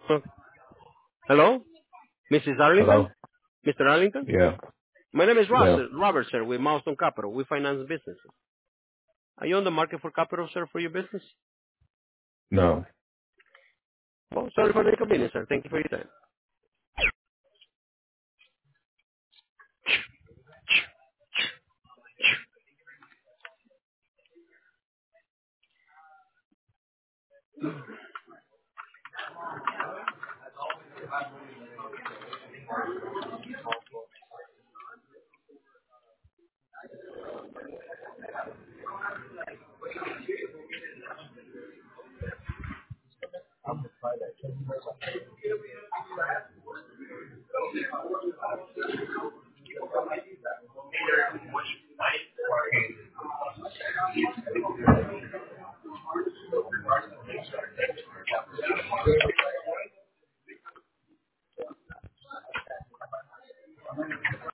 Oh, hello, Mrs. Arlington? Hello? Mr. Arlington? Yeah. My name is Yeah. Robert, sir, with Milestone Capital. We finance businesses. Are you on the market for capital, sir, for your business? No. Well, sorry for the inconvenience, sir. Thank you for your time.